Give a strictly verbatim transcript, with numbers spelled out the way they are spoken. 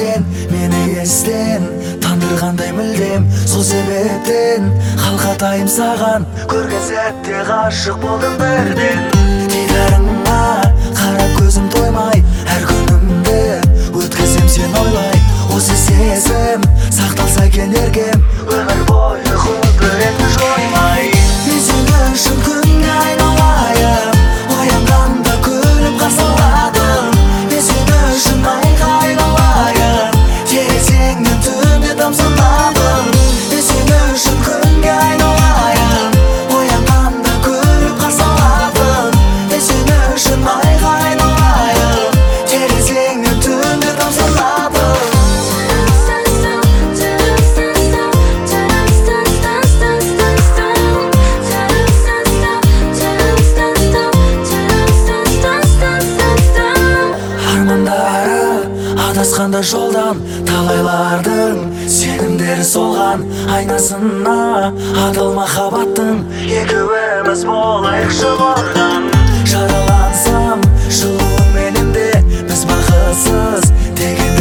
сен мени эстен тандыргандай мүлдем. Сол себептен калкатайым саган, көргөн сәтте гашык болдум бирден. Дидарыңа карап көзүм тоймай, ар күнүмдү өткөзөм сен ойлай. Осы сезим сакталса экен эргем, өмүр бою кудуретти жоймай. Мен сен үчүн күнгө айналайын, оянганда күлүп каршы аладым. Мен сен үчүн айга айналайын, терезеңден түндө тамсанадым. Мен сен үчүн күнгө айналайын, оянганда күлүп каршы аладым. Мен сен үчүн айга айналайын, терезеңден түндө тамсанадым. Адасканда жолдан талайлардың сенімдері солған, айнасына адал махаббаттың екеуіміз болайықшы барған. Жаралансам жылуың менен де біз бақытсыз деген